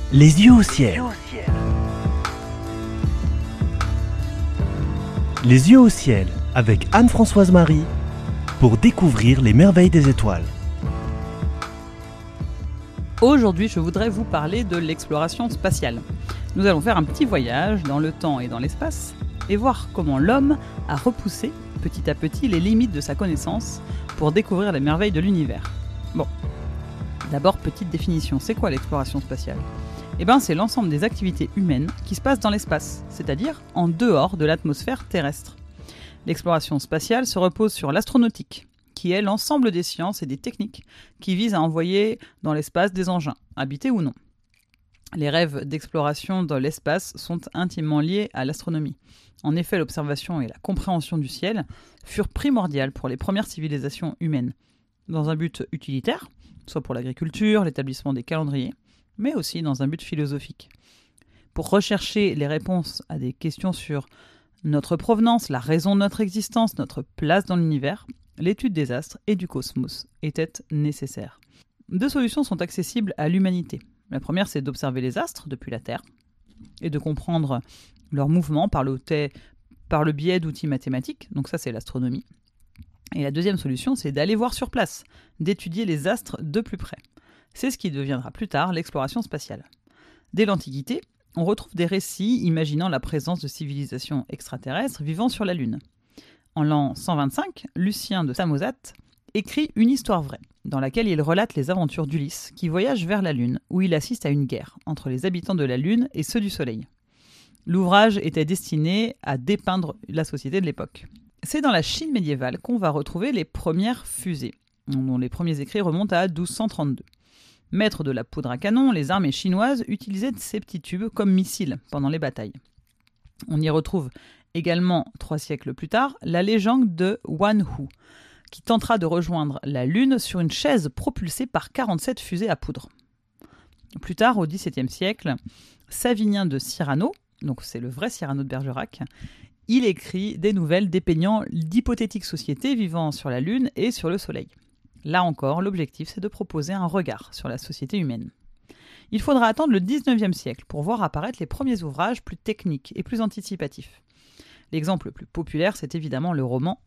Les yeux au ciel. Les yeux au ciel avec Anne-Françoise Marie pour découvrir les merveilles des étoiles. Aujourd'hui, je voudrais vous parler de l'exploration spatiale. Nous allons faire un petit voyage dans le temps et dans l'espace et voir comment l'homme a repoussé petit à petit les limites de sa connaissance pour découvrir les merveilles de l'univers. Bon, d'abord, petite définition, c'est quoi l'exploration spatiale ? C'est l'ensemble des activités humaines qui se passent dans l'espace, c'est-à-dire en dehors de l'atmosphère terrestre. L'exploration spatiale se repose sur l'astronautique, qui est l'ensemble des sciences et des techniques qui visent à envoyer dans l'espace des engins, habités ou non. Les rêves d'exploration dans l'espace sont intimement liés à l'astronomie. En effet, l'observation et la compréhension du ciel furent primordiales pour les premières civilisations humaines, dans un but utilitaire, soit pour l'agriculture, l'établissement des calendriers, mais aussi dans un but philosophique. Pour rechercher les réponses à des questions sur notre provenance, la raison de notre existence, notre place dans l'univers, l'étude des astres et du cosmos était nécessaire. Deux solutions sont accessibles à l'humanité. La première, c'est d'observer les astres depuis la Terre et de comprendre leurs mouvements par le biais d'outils mathématiques, donc ça c'est l'astronomie. Et la deuxième solution, c'est d'aller voir sur place, d'étudier les astres de plus près. C'est ce qui deviendra plus tard l'exploration spatiale. Dès l'Antiquité, on retrouve des récits imaginant la présence de civilisations extraterrestres vivant sur la Lune. En l'an 125, Lucien de Samosate écrit une histoire vraie, dans laquelle il relate les aventures d'Ulysse qui voyage vers la Lune, où il assiste à une guerre entre les habitants de la Lune et ceux du Soleil. L'ouvrage était destiné à dépeindre la société de l'époque. C'est dans la Chine médiévale qu'on va retrouver les premières fusées, dont les premiers écrits remontent à 1232. Maîtres de la poudre à canon, les armées chinoises utilisaient ces petits tubes comme missiles pendant les batailles. On y retrouve également, 3 siècles plus tard, la légende de Wan Hu, qui tentera de rejoindre la Lune sur une chaise propulsée par 47 fusées à poudre. Plus tard, au XVIIe siècle, Savinien de Cyrano, donc c'est le vrai Cyrano de Bergerac, il écrit des nouvelles dépeignant d'hypothétiques sociétés vivant sur la Lune et sur le Soleil. Là encore, l'objectif, c'est de proposer un regard sur la société humaine. Il faudra attendre le XIXe siècle pour voir apparaître les premiers ouvrages plus techniques et plus anticipatifs. L'exemple le plus populaire, c'est évidemment le roman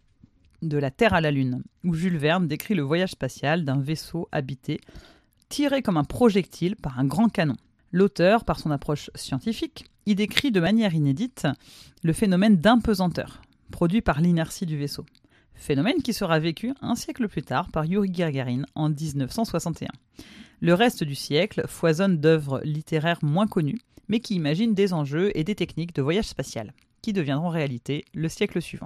de la Terre à la Lune, où Jules Verne décrit le voyage spatial d'un vaisseau habité, tiré comme un projectile par un grand canon. L'auteur, par son approche scientifique, y décrit de manière inédite le phénomène d'impesanteur, produit par l'inertie du vaisseau. Phénomène qui sera vécu un siècle plus tard par Yuri Gagarin en 1961. Le reste du siècle foisonne d'œuvres littéraires moins connues, mais qui imaginent des enjeux et des techniques de voyage spatial, qui deviendront réalité le siècle suivant.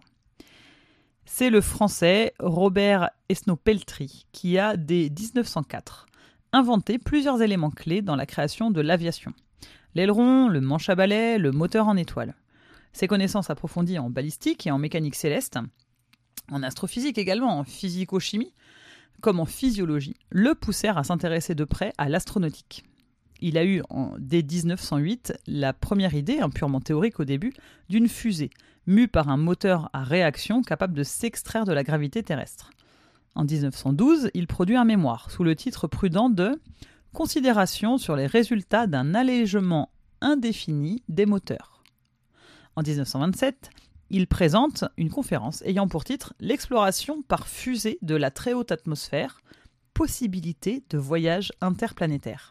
C'est le français Robert Esnault-Pelletry qui a, dès 1904, inventé plusieurs éléments clés dans la création de l'aviation. L'aileron, le manche à balai, le moteur en étoile. Ses connaissances approfondies en balistique et en mécanique céleste, en astrophysique également, en physico-chimie, comme en physiologie, le poussèrent à s'intéresser de près à l'astronautique. Il a eu, dès 1908, la première idée, purement théorique au début, d'une fusée, mue par un moteur à réaction capable de s'extraire de la gravité terrestre. En 1912, il produit un mémoire, sous le titre prudent de « Considération sur les résultats d'un allègement indéfini des moteurs ». En 1927, il présente une conférence ayant pour titre « L'exploration par fusée de la très haute atmosphère, possibilité de voyage interplanétaire ».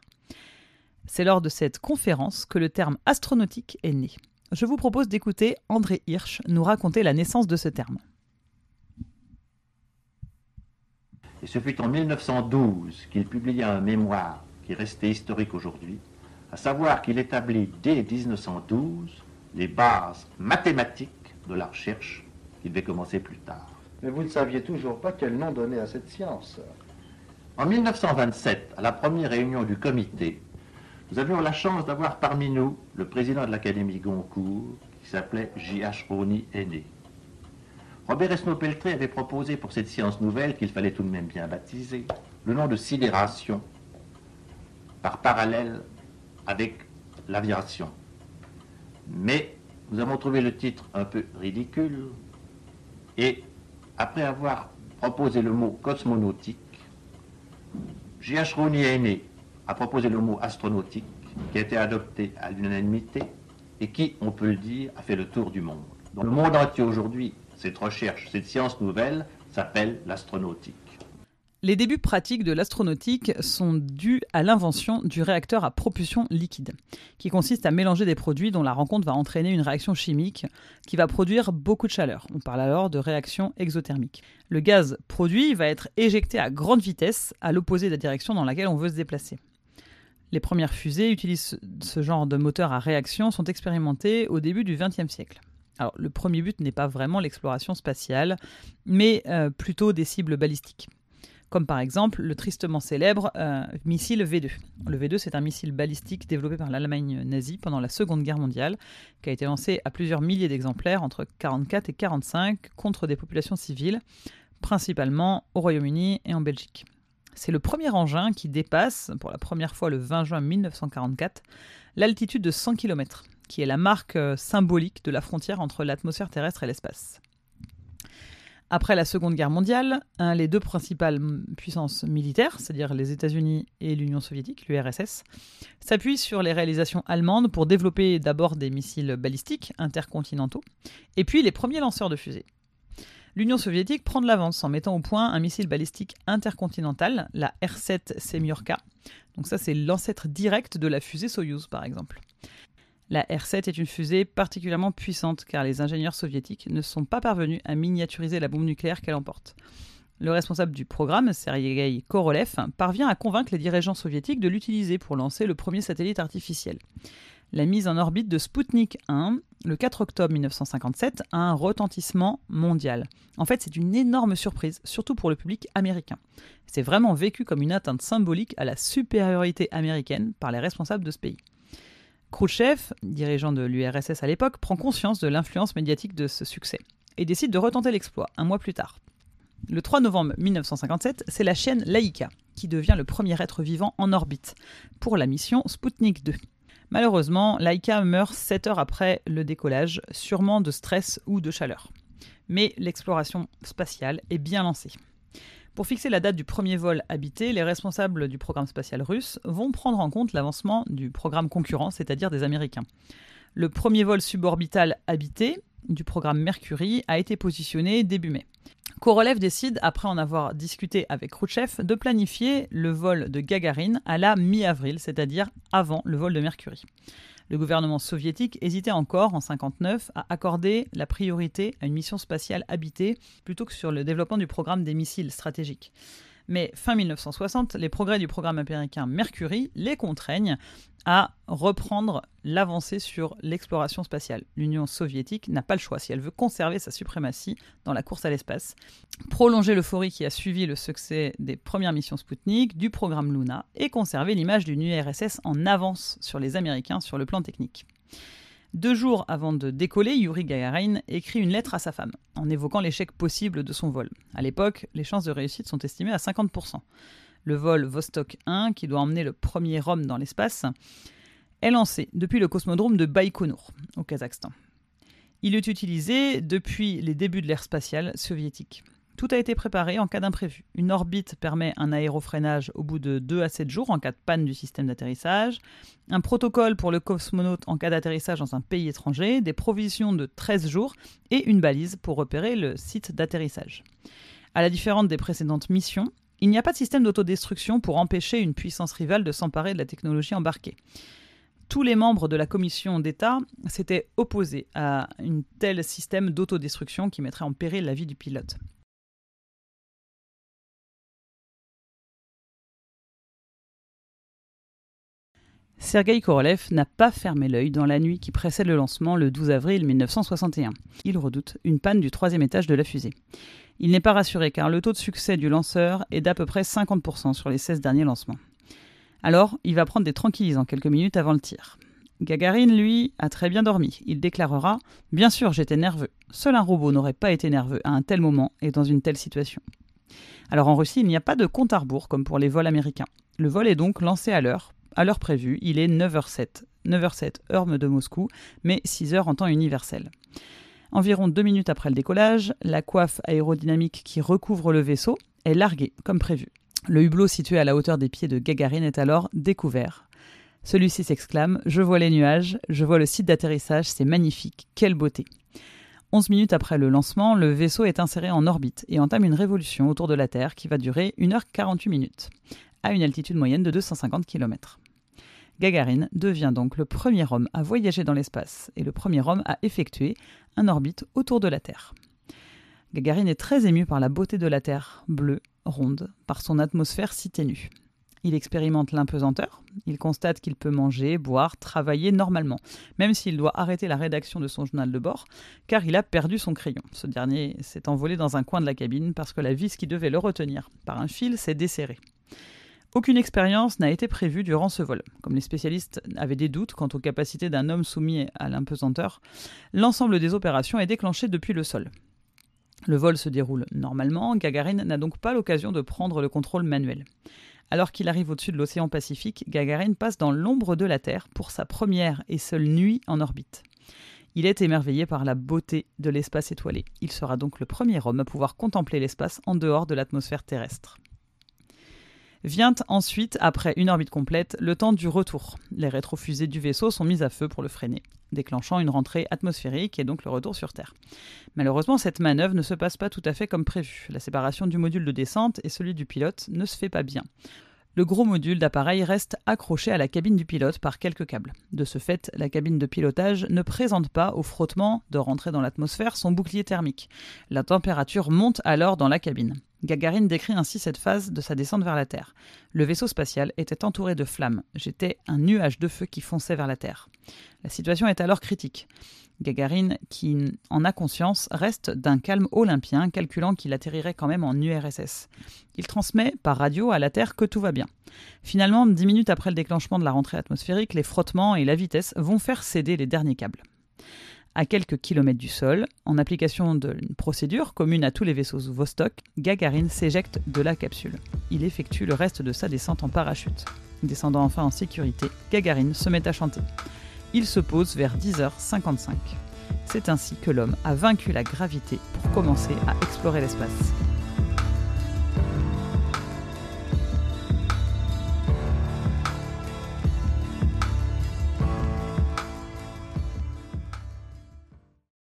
C'est lors de cette conférence que le terme astronautique est né. Je vous propose d'écouter André Hirsch nous raconter la naissance de ce terme. Et ce fut en 1912 qu'il publia un mémoire qui est resté historique aujourd'hui, à savoir qu'il établit dès 1912 les bases mathématiques de la recherche qui devait commencer plus tard. Mais vous ne saviez toujours pas quel nom donner à cette science. En 1927, à la première réunion du comité, nous avions la chance d'avoir parmi nous le président de l'Académie Goncourt, qui s'appelait J.H. Rosny-Aîné. Robert Esnault-Pelletry avait proposé pour cette science nouvelle, qu'il fallait tout de même bien baptiser, le nom de sidération, par parallèle avec l'aviation. Mais nous avons trouvé le titre un peu ridicule, et après avoir proposé le mot cosmonautique, J.H. Rosny-Aîné a proposé le mot astronautique, qui a été adopté à l'unanimité et qui, on peut le dire, a fait le tour du monde. Dans le monde entier aujourd'hui, cette recherche, cette science nouvelle s'appelle l'astronautique. Les débuts pratiques de l'astronautique sont dus à l'invention du réacteur à propulsion liquide, qui consiste à mélanger des produits dont la rencontre va entraîner une réaction chimique qui va produire beaucoup de chaleur. On parle alors de réaction exothermique. Le gaz produit va être éjecté à grande vitesse, à l'opposé de la direction dans laquelle on veut se déplacer. Les premières fusées utilisent ce genre de moteur à réaction sont expérimentées au début du XXe siècle. Alors, le premier but n'est pas vraiment l'exploration spatiale, mais plutôt des cibles balistiques. Comme par exemple le tristement célèbre missile V2. Le V2, c'est un missile balistique développé par l'Allemagne nazie pendant la Seconde Guerre mondiale, qui a été lancé à plusieurs milliers d'exemplaires entre 1944 et 1945 contre des populations civiles, principalement au Royaume-Uni et en Belgique. C'est le premier engin qui dépasse, pour la première fois le 20 juin 1944, l'altitude de 100 km, qui est la marque symbolique de la frontière entre l'atmosphère terrestre et l'espace. Après la Seconde Guerre mondiale, les deux principales puissances militaires, c'est-à-dire les États-Unis et l'Union soviétique, l'URSS, s'appuient sur les réalisations allemandes pour développer d'abord des missiles balistiques intercontinentaux, et puis les premiers lanceurs de fusées. L'Union soviétique prend de l'avance en mettant au point un missile balistique intercontinental, la R-7 Semyorka. Donc ça, c'est l'ancêtre direct de la fusée Soyouz, par exemple. La R-7 est une fusée particulièrement puissante car les ingénieurs soviétiques ne sont pas parvenus à miniaturiser la bombe nucléaire qu'elle emporte. Le responsable du programme, Sergei Korolev, parvient à convaincre les dirigeants soviétiques de l'utiliser pour lancer le premier satellite artificiel. La mise en orbite de Sputnik 1, le 4 octobre 1957, a un retentissement mondial. En fait, c'est une énorme surprise, surtout pour le public américain. C'est vraiment vécu comme une atteinte symbolique à la supériorité américaine par les responsables de ce pays. Khrouchtchev, dirigeant de l'URSS à l'époque, prend conscience de l'influence médiatique de ce succès et décide de retenter l'exploit un mois plus tard. Le 3 novembre 1957, c'est la chaîne Laika qui devient le premier être vivant en orbite pour la mission Sputnik 2. Malheureusement, Laika meurt 7 heures après le décollage, sûrement de stress ou de chaleur. Mais l'exploration spatiale est bien lancée. Pour fixer la date du premier vol habité, les responsables du programme spatial russe vont prendre en compte l'avancement du programme concurrent, c'est-à-dire des Américains. Le premier vol suborbital habité du programme Mercury a été positionné début mai. Korolev décide, après en avoir discuté avec Khrouchtchev, de planifier le vol de Gagarine à la mi-avril, c'est-à-dire avant le vol de Mercury. Le gouvernement soviétique hésitait encore, en 1959, à accorder la priorité à une mission spatiale habitée plutôt que sur le développement du programme des missiles stratégiques. Mais fin 1960, les progrès du programme américain Mercury les contraignent à reprendre l'avancée sur l'exploration spatiale. L'Union soviétique n'a pas le choix si elle veut conserver sa suprématie dans la course à l'espace, prolonger l'euphorie qui a suivi le succès des premières missions Sputnik, du programme Luna, et conserver l'image d'une URSS en avance sur les Américains sur le plan technique. 2 jours avant de décoller, Youri Gagarin écrit une lettre à sa femme, en évoquant l'échec possible de son vol. À l'époque, les chances de réussite sont estimées à 50%. Le vol Vostok 1, qui doit emmener le premier homme dans l'espace, est lancé depuis le cosmodrome de Baïkonour, au Kazakhstan. Il est utilisé depuis les débuts de l'ère spatiale soviétique. Tout a été préparé en cas d'imprévu. Une orbite permet un aérofreinage au bout de 2 à 7 jours en cas de panne du système d'atterrissage, un protocole pour le cosmonaute en cas d'atterrissage dans un pays étranger, des provisions de 13 jours et une balise pour repérer le site d'atterrissage. À la différence des précédentes missions, il n'y a pas de système d'autodestruction pour empêcher une puissance rivale de s'emparer de la technologie embarquée. Tous les membres de la commission d'État s'étaient opposés à un tel système d'autodestruction qui mettrait en péril la vie du pilote. Sergei Korolev n'a pas fermé l'œil dans la nuit qui précède le lancement le 12 avril 1961. Il redoute une panne du 3e étage de la fusée. Il n'est pas rassuré car le taux de succès du lanceur est d'à peu près 50% sur les 16 derniers lancements. Alors, il va prendre des tranquillisants quelques minutes avant le tir. Gagarin, lui, a très bien dormi. Il déclarera « Bien sûr, j'étais nerveux. Seul un robot n'aurait pas été nerveux à un tel moment et dans une telle situation. » Alors en Russie, il n'y a pas de compte à rebours comme pour les vols américains. Le vol est donc lancé à l'heure prévue. Il est 9h07. 9h07, heure de Moscou, mais 6h en temps universel. Environ 2 minutes après le décollage, la coiffe aérodynamique qui recouvre le vaisseau est larguée, comme prévu. Le hublot situé à la hauteur des pieds de Gagarine est alors découvert. Celui-ci s'exclame « Je vois les nuages, je vois le site d'atterrissage, c'est magnifique, quelle beauté !» 11 minutes après le lancement, le vaisseau est inséré en orbite et entame une révolution autour de la Terre qui va durer 1h48 minutes, à une altitude moyenne de 250 km. Gagarin devient donc le premier homme à voyager dans l'espace et le premier homme à effectuer un orbite autour de la Terre. Gagarin est très ému par la beauté de la Terre, bleue, ronde, par son atmosphère si ténue. Il expérimente l'impesanteur, il constate qu'il peut manger, boire, travailler normalement, même s'il doit arrêter la rédaction de son journal de bord, car il a perdu son crayon. Ce dernier s'est envolé dans un coin de la cabine parce que la vis qui devait le retenir par un fil s'est desserrée. Aucune expérience n'a été prévue durant ce vol. Comme les spécialistes avaient des doutes quant aux capacités d'un homme soumis à l'impesanteur, l'ensemble des opérations est déclenché depuis le sol. Le vol se déroule normalement, Gagarin n'a donc pas l'occasion de prendre le contrôle manuel. Alors qu'il arrive au-dessus de l'océan Pacifique, Gagarin passe dans l'ombre de la Terre pour sa première et seule nuit en orbite. Il est émerveillé par la beauté de l'espace étoilé. Il sera donc le premier homme à pouvoir contempler l'espace en dehors de l'atmosphère terrestre. Vient ensuite, après une orbite complète, le temps du retour. Les rétrofusées du vaisseau sont mises à feu pour le freiner, déclenchant une rentrée atmosphérique et donc le retour sur Terre. Malheureusement, cette manœuvre ne se passe pas tout à fait comme prévu. La séparation du module de descente et celui du pilote ne se fait pas bien. Le gros module d'appareil reste accroché à la cabine du pilote par quelques câbles. De ce fait, la cabine de pilotage ne présente pas au frottement de rentrer dans l'atmosphère son bouclier thermique. La température monte alors dans la cabine. Gagarin décrit ainsi cette phase de sa descente vers la Terre. Le vaisseau spatial était entouré de flammes. J'étais un nuage de feu qui fonçait vers la Terre. La situation est alors critique. Gagarin, qui en a conscience, reste d'un calme olympien, calculant qu'il atterrirait quand même en URSS. Il transmet par radio à la Terre que tout va bien. Finalement, 10 minutes après le déclenchement de la rentrée atmosphérique, les frottements et la vitesse vont faire céder les derniers câbles. À quelques kilomètres du sol, en application d'une procédure commune à tous les vaisseaux Vostok, Gagarin s'éjecte de la capsule. Il effectue le reste de sa descente en parachute. Descendant enfin en sécurité, Gagarin se met à chanter. Il se pose vers 10h55. C'est ainsi que l'homme a vaincu la gravité pour commencer à explorer l'espace.